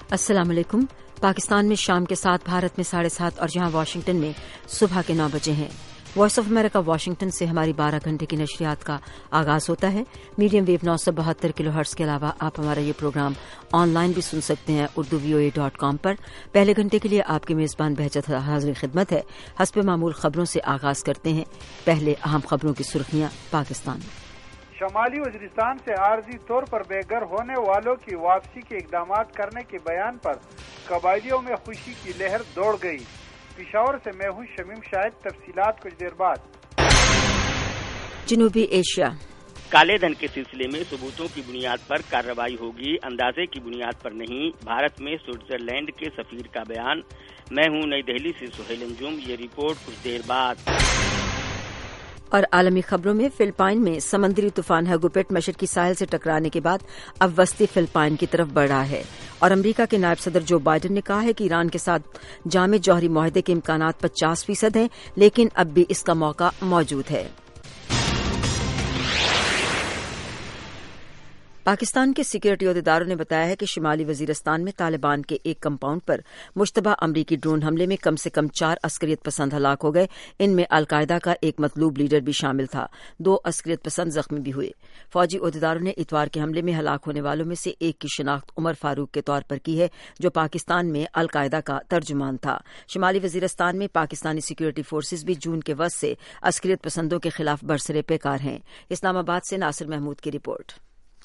अस्सलाम वालेकुम। पाकिस्तान में शाम के 7, भारत में 7:30 और जहां वाशिंगटन में सुबह के 9 बजे हैं। वॉइस ऑफ अमेरिका वाशिंगटन से हमारी 12 घंटे की नशरियात का आगाज होता है। मीडियम वेव 972 किलोहर्ट्ज के अलावा आप हमारा ये प्रोग्राम ऑनलाइन भी सुन सकते हैं urduvoa.com पर। पहले घंटे के लिए आपके मेजबान बहजत हाजिर खिदमत है। हस्ब मामूल खबरों से आगाज करते हैं। पहले अहम खबरों की सुर्खियां। पाकिस्तान शमाली वज़ीरिस्तान से आर्जी तौर पर बेघर होने वालों की वापसी के इकदाम करने के बयान पर कबायलियों में खुशी की लहर दौड़ गई। पिशावर से मैं हूं शमीम शाहिद। तफसीलात कुछ देर बाद। जनूबी एशिया काले धन के सिलसिले में सबूतों की बुनियाद पर कार्रवाई होगी, अंदाजे की बुनियाद पर नहीं। भारत में स्विट्जरलैंड के सफीर का बयान। मैं हूं नई दिल्ली से सुहेल अंजुम। ये रिपोर्ट कुछ देर बाद। और आलमी खबरों में फिलिपाइन में समंदरी तूफान हैगुपेट मशर की साहिल से टकराने के बाद अब वस्ती फिलिपाइन की तरफ बढ़ रहा है। और अमरीका के नायब सदर जो बाइडेन ने कहा है कि ईरान के साथ जामे जौहरी मुआहदे के इम्कानात 50% हैं, लेकिन अब भी इसका मौका मौजूद है। पाकिस्तान के सिक्योरिटी अहदेदारों ने बताया है कि शिमाली वजीरिस्तान में तालिबान के एक कंपाउंड पर मुश्तबा अमरीकी ड्रोन हमले में कम से कम 4 अस्करियत पसंद हलाक हो गए। इनमें अलकायदा का एक मतलूब लीडर भी शामिल था। 2 अस्करियत पसंद जख्मी भी हुए। फौजी अहदेदारों ने इतवार के हमले में हलाक होने वालों में से एक की शिनाख्त उमर फारूक के तौर पर की है, जो पाकिस्तान में अलकायदा का तर्जुमान था। शिमाली वजीरिस्तान में पाकिस्तानी सिक्योरिटी फोर्सेज भी जून के वक्त से अस्करियत पसंदों के खिलाफ बरसरे पेकार हैं। इस्लामाबाद से नासिर महमूद की रिपोर्ट।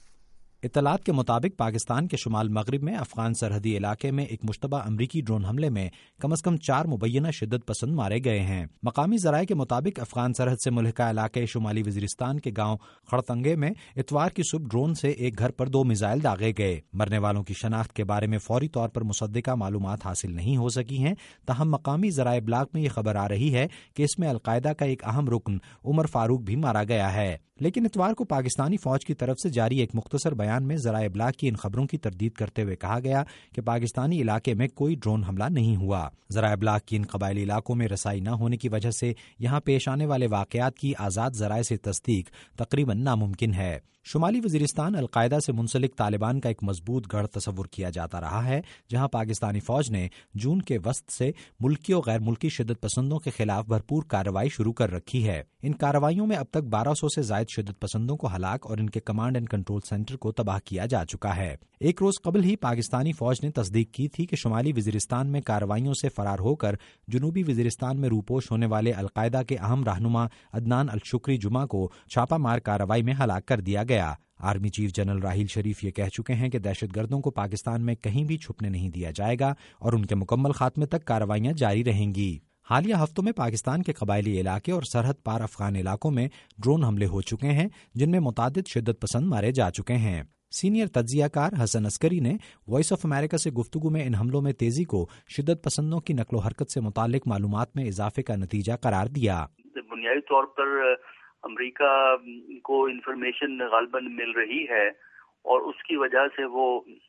इत्तलात के मुताबिक पाकिस्तान के शुमाल मगरिब में अफगान सरहदी इलाके में एक मुश्तबा अमरीकी ड्रोन हमले में कम अज कम 4 मुबैना शिद्दत पसंद मारे गए हैं। मकामी जराये के मुताबिक अफगान सरहद से मुल्हिका इलाके शुमाली वजीरिस्तान के गांव खड़तंगे में इतवार की सुबह ड्रोन से एक घर पर 2 मिसाइल दागे गए। मरने वालों की शनाख्त के बारे में फौरी तौर पर मुसद्दिका मालूमात हासिल नहीं हो सकी हैं। तहम मकामी जराये ब्लाग में ये खबर आ रही है कि इसमें अलकायदा का एक अहम रुकन उमर फारूक भी मारा गया है। लेकिन इतवार को पाकिस्तानी फौज की तरफ से जारी एक मुख्तसर बयान में जराये ब्लाग की इन खबरों की तरदीद करते हुए कहा गया कि पाकिस्तानी इलाके में कोई ड्रोन हमला नहीं हुआ। जराये ब्लाग की इन कबायली इलाकों में रसाई न होने की वजह से यहाँ पेश आने वाले वाकयात की आज़ाद जराये से तस्दीक तकरीबन नामुमकिन है। शुमाली वजीरिस्तान अलकायदा से मुंसलिक तालिबान का एक मजबूत गढ़ तस्वुर किया जाता रहा है, जहां पाकिस्तानी फौज ने जून के वस्त से मुल्की और गैर मुल्की शिद्दत पसंदों के खिलाफ भरपूर कार्रवाई शुरू कर रखी है। इन कार्रवाइयों में अब तक 1200 से जायद शिद्दत पसंदों को हलाक और इनके कमांड एंड कंट्रोल सेंटर को तबाह किया जा चुका है। एक रोज कबल ही पाकिस्तानी फौज ने तस्दीक की थी कि शुमाली वजीरिस्तान में कार्रवाइयों से फरार होकर जनूबी वजीरिस्तान में रूपोश होने वाले अलकायदा के अहम रहनुमा अदनान अल शुक्री जुमा को छापा मार कार्रवाई में हलाक कर दिया गया। Army chief general Raheel Sharif ये कह चुके हैं कि दहशतगर्दों को पाकिस्तान में कहीं भी छुपने नहीं दिया जाएगा और उनके मुकम्मल खात्मे तक कार्रवाइयां जारी रहेंगी। हालिया हफ्तों में पाकिस्तान के कबायली इलाके और सरहद पार अफगान इलाकों में ड्रोन हमले हो चुके हैं, जिनमें मुतादिद शिद्दत पसंद मारे जा चुके हैं। सीनियर तज्जियाकार हसन अस्करी ने वॉइस ऑफ अमेरिका से गुफ्तगू में इन हमलों में तेजी को शिद्दत पसंदों की नकलो हरकत से मुतालिक मालूमात में इजाफे का नतीजा करार दिया। बुनियादी तौर पर अमेरिका को इंफॉर्मेशन गालबन मिल रही है और उसकी वजह से वो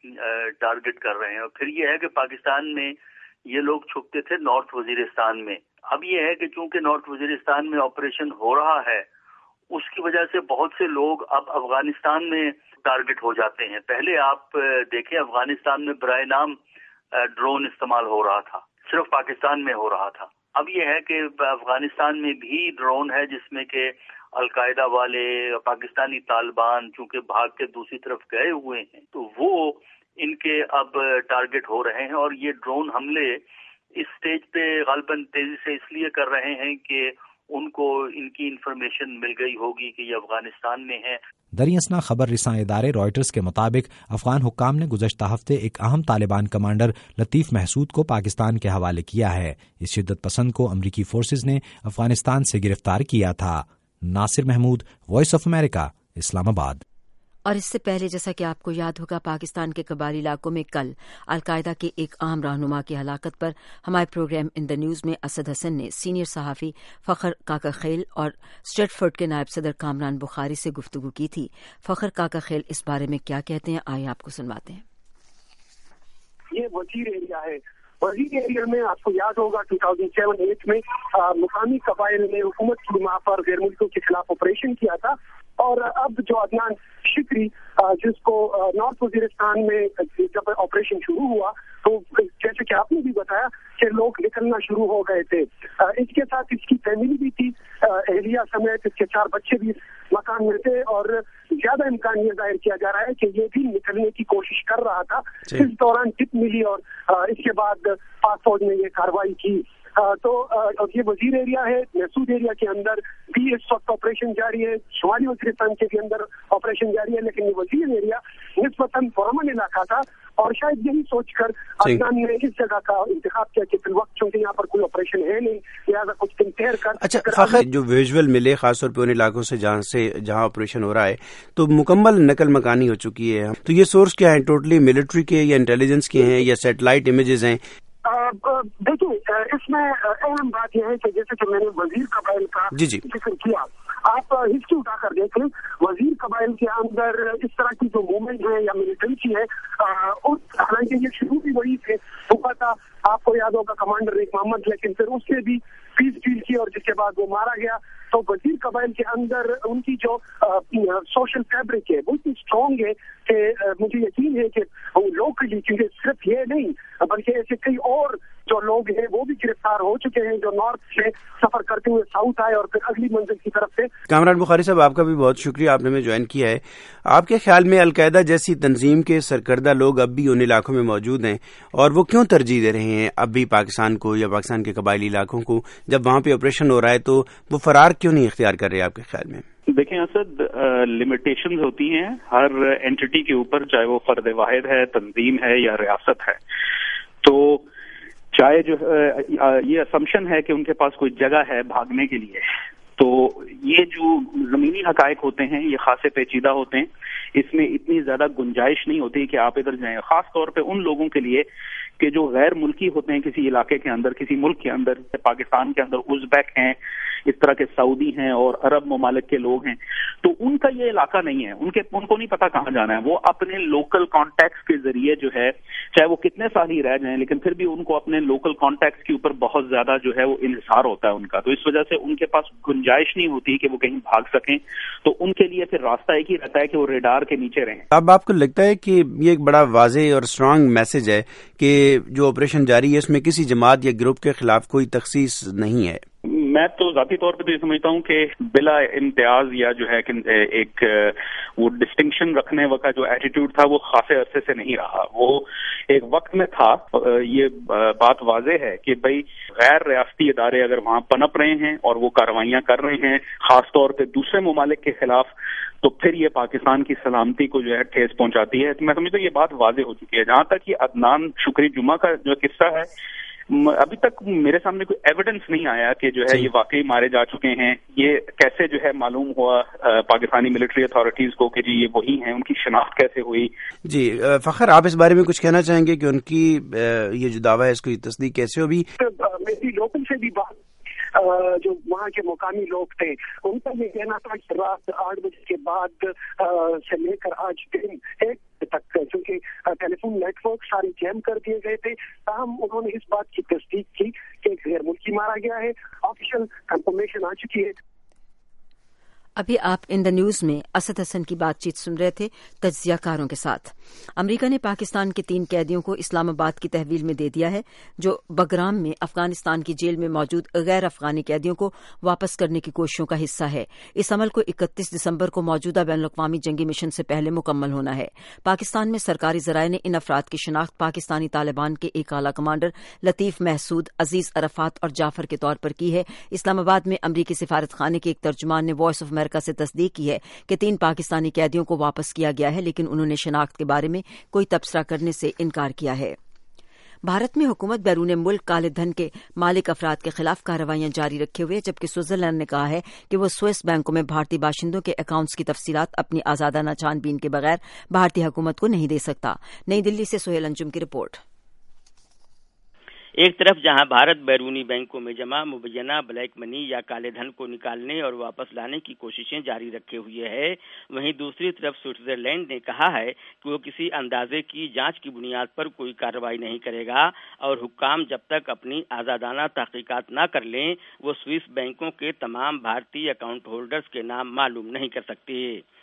टारगेट कर रहे हैं। और फिर ये है कि पाकिस्तान में ये लोग छुपते थे नॉर्थ वजीरिस्तान में। अब ये है कि चूंकि नॉर्थ वजीरिस्तान में ऑपरेशन हो रहा है, उसकी वजह से बहुत से लोग अब अफगानिस्तान में टारगेट हो जाते हैं। पहले आप देखें, अफगानिस्तान में बराए नाम ड्रोन इस्तेमाल हो रहा था, सिर्फ पाकिस्तान में हो रहा था। अब ये है कि अफगानिस्तान में भी ड्रोन है, जिसमें के अलकायदा वाले पाकिस्तानी तालिबान चूंकि भाग के दूसरी तरफ गए हुए हैं, तो वो इनके अब टारगेट हो रहे हैं। और ये ड्रोन हमले इस स्टेज पे गालबन तेजी से इसलिए कर रहे हैं कि उनको इनकी इंफॉर्मेशन मिल गई होगी कि ये अफगानिस्तान में है। दरियासना खबर रिसां इदारे रॉयटर्स के मुताबिक अफगान हुक्काम ने गुज़श्ता हफ्ते एक अहम तालिबान कमांडर लतीफ़ महसूद को पाकिस्तान के हवाले किया है। इस शिद्दत पसंद को अमरीकी फोर्सेज ने अफगानिस्तान से गिरफ्तार किया था। Nasir Mahmood, Voice of America, Islamabad. और इससे पहले, जैसा कि आपको याद होगा, पाकिस्तान के कबायली इलाकों में कल अलकायदा के एक अहम रहनुमा की हलाकत पर हमारे प्रोग्राम इन द न्यूज में असद हसन ने सीनियर सहाफ़ी फ़खर काका खेल और स्ट्रेटफोर्ड के नायब सदर कामरान बुखारी से गुफ्तगू की थी। फ़खर काका खेल इस बारे में क्या कहते हैं, आइए आपको सुनवाते हैं। ये वजीर एरिया है। वजीर एरिया में आपको याद होगा 2007-8 में मुकामी कबाइल ने हुकूमत की माँ पर गैर मुल्कों के खिलाफ ऑपरेशन किया था اور اب جو عدنان شکری جس کو نارتھ وزیرستان میں جب آپریشن شروع ہوا تو جیسے کہ آپ نے بھی بتایا کہ لوگ نکلنا شروع ہو گئے تھے. اس کے ساتھ اس کی فیملی بھی تھی, اہلیہ سمیت اس کے 4 بچے بھی مکان میں تھے, اور زیادہ امکان یہ ظاہر کیا جا رہا ہے کہ یہ بھی نکلنے کی کوشش کر رہا تھا. اس دوران ٹپ ملی اور اس کے بعد پاک فوج نے یہ کارروائی کی. تو یہ وزیر ایریا ہے, محسود ایریا کے اندر بھی اس وقت آپریشن جاری ہے, شمالی وزیرستان کے بھی اندر آپریشن جاری ہے, لیکن یہ وزیر ایریا نسبتاً پرامن علاقہ تھا اور شاید یہی سوچ کر عدنان نے اس جگہ کا انتخاب کیا کہ فی الوقت چونکہ یہاں پر کوئی آپریشن ہے نہیں, لہٰذا کچھ دن ٹھہر کر. اچھا فخر, جو ویژول ملے خاص طور پہ ان علاقوں سے جہاں آپریشن ہو رہا ہے تو مکمل نقل مکانی ہو چکی ہے, تو یہ سورس کیا ہے, ٹوٹلی ملٹری کے یا انٹیلیجنس کے ہیں یا سیٹلائٹ امیجز ہیں؟ دیکھیں, اس میں اہم بات یہ ہے کہ جیسے کہ میں نے وزیر قبائل کا ذکر کیا, آپ ہسٹری اٹھا کر دیکھیں, وزیر قبائل کے اندر اس طرح کی جو موومنٹ ہے یا ملیٹنسی ہے, حالانکہ یہ شروع بھی وہی سے ہوا تھا, آپ کو یاد ہوگا کمانڈر ریک محمد, لیکن پھر اس سے بھی پیس ڈیل کی اور جس کے بعد وہ مارا گیا. تو وزیر قبائل کے اندر ان کی جو سوشل فیبرک ہے وہ اتنی اسٹرانگ ہے کہ مجھے یقین ہے کہ لوکلی, کیونکہ صرف یہ نہیں بلکہ ایسے کئی اور جو لوگ ہیں وہ بھی گرفتار ہو چکے ہیں جو نارتھ سے سفر کرتے ہوئے ساؤتھ آئے اور پھر اگلی منزل کی طرف سے. کامران بخاری صاحب, آپ کا بھی بہت شکریہ, آپ نے ہمیں جوائن کیا ہے. آپ کے خیال میں القاعدہ جیسی تنظیم کے سرکردہ لوگ اب بھی ان علاقوں میں موجود ہیں, اور وہ کیوں ترجیح دے رہے ہیں اب بھی پاکستان کو یا پاکستان کے قبائلی علاقوں کو, جب وہاں پہ آپریشن ہو رہا ہے تو وہ فرار کیوں نہیں اختیار کر رہے آپ کے خیال میں؟ دیکھیں اسد, لمیٹیشنز ہوتی ہیں ہر اینٹی کے اوپر, چاہے وہ فرد واحد ہے, تنظیم ہے یا ریاست ہے. تو چاہے جو یہ اسمپشن ہے کہ ان کے پاس کوئی جگہ ہے بھاگنے کے لیے, تو یہ جو زمینی حقائق ہوتے ہیں یہ خاصے پیچیدہ ہوتے ہیں, اس میں اتنی زیادہ گنجائش نہیں ہوتی کہ آپ ادھر جائیں, خاص طور پہ ان لوگوں کے لیے کہ جو غیر ملکی ہوتے ہیں کسی علاقے کے اندر, کسی ملک کے اندر, پاکستان کے اندر ازبیک ہیں, اس طرح کے سعودی ہیں اور عرب ممالک کے لوگ ہیں, تو ان کا یہ علاقہ نہیں ہے, ان کو نہیں پتا کہاں جانا ہے. وہ اپنے لوکل کانٹیکٹس کے ذریعے جو ہے, چاہے وہ کتنے سال ہی رہ جائیں, لیکن پھر بھی ان کو اپنے لوکل کانٹیکٹس کے اوپر بہت زیادہ جو ہے وہ انحصار ہوتا ہے ان کا. تو اس وجہ سے ان کے پاس گنجائش نہیں ہوتی کہ وہ کہیں بھاگ سکیں, تو ان کے لیے پھر راستہ ایک ہی رہتا ہے کہ وہ ریڈار کے نیچے رہیں. اب آپ کو لگتا ہے کہ یہ ایک بڑا واضح اور اسٹرانگ میسج ہے کہ جو آپریشن جاری ہے اس میں کسی جماعت یا گروپ کے خلاف کوئی تخصیص نہیں ہے؟ میں تو ذاتی طور پہ تو یہ سمجھتا ہوں کہ بلا امتیاز یا جو ہے کہ ایک وہ ڈسٹنکشن رکھنے کا جو ایٹیٹیوڈ تھا وہ خاصے عرصے سے نہیں رہا. وہ ایک وقت میں تھا. یہ بات واضح ہے کہ بھائی غیر ریاستی ادارے اگر وہاں پنپ رہے ہیں اور وہ کارروائیاں کر رہے ہیں خاص طور پہ دوسرے ممالک کے خلاف, تو پھر یہ پاکستان کی سلامتی کو جو ہے ٹھیس پہنچاتی ہے. تو میں سمجھتا ہوں یہ بات واضح ہو چکی ہے. جہاں تک یہ عدنان شکری جمعہ کا جو قصہ ہے, ابھی تک میرے سامنے کوئی ایویڈنس نہیں آیا کہ جو ہے یہ واقعی مارے جا چکے ہیں. یہ کیسے جو ہے معلوم ہوا پاکستانی ملٹری اتھارٹیز کو کہ جی یہ وہی ہیں, ان کی شناخت کیسے ہوئی؟ جی فخر, آپ اس بارے میں کچھ کہنا چاہیں گے کہ ان کی یہ جو دعویٰ ہے اس کی تصدیق کیسے ہوگی؟ میری لوکل سے بھی بات, جو وہاں کے مقامی لوگ تھے ان کا یہ کہنا تھا کہ رات 8 بجے کے بعد سے لے کر آج دن 1 تک, کیونکہ ٹیلی فون نیٹ ورک سارے جیم کر دیے گئے تھے, تاہم انہوں نے اس بات کی تصدیق کی کہ ایک غیر ملکی مارا گیا ہے. آفیشیل کنفرمیشن آ چکی ہے. ابھی آپ ان دا نیوز میں اسد حسن کی بات چیت سن رہے تھے تجزیہ کاروں کے ساتھ. امریکہ نے پاکستان کے 3 قیدیوں کو اسلام آباد کی تحویل میں دے دیا ہے, جو بگرام میں افغانستان کی جیل میں موجود غیر افغانی قیدیوں کو واپس کرنے کی کوششوں کا حصہ ہے. اس عمل کو 31 دسمبر کو موجودہ بین الاقوامی جنگی مشن سے پہلے مکمل ہونا ہے. پاکستان میں سرکاری ذرائع نے ان افراد کی شناخت پاکستانی طالبان کے ایک اعلی کمانڈر لطیف محسود, عزیز عرفات اور جعفر کے طور پر کی ہے. اسلام آباد میں امریکی سفارت خانے کے ایک ترجمان نے وائس آف امریکہ سے تصدیق کی ہے کہ 3 پاکستانی قیدیوں کو واپس کیا گیا ہے, لیکن انہوں نے شناخت کے بارے میں کوئی تبصرہ کرنے سے انکار کیا ہے. بھارت میں حکومت بیرون ملک کالے دھن کے مالک افراد کے خلاف کارروائیاں جاری رکھے ہوئے, جبکہ سوئٹزرلینڈ نے کہا ہے کہ وہ سوئس بینکوں میں بھارتی باشندوں کے اکاؤنٹس کی تفصیلات اپنی آزادانہ چھان بین کے بغیر بھارتی حکومت کو نہیں دے سکتا. نئی دلی سے سہیل انجم کی رپورٹ. एक तरफ जहां भारत बैरूनी बैंकों में जमा मुबैना ब्लैक मनी या काले धन को निकालने और वापस लाने की कोशिशें जारी रखे हुए है, वहीं दूसरी तरफ स्विट्जरलैंड ने कहा है कि वो किसी अंदाजे की जांच की बुनियाद पर कोई कार्रवाई नहीं करेगा और हुक्काम जब तक अपनी आजादाना तहकीकात न कर लें वो स्विस बैंकों के तमाम भारतीय अकाउंट होल्डर्स के नाम मालूम नहीं कर सकते।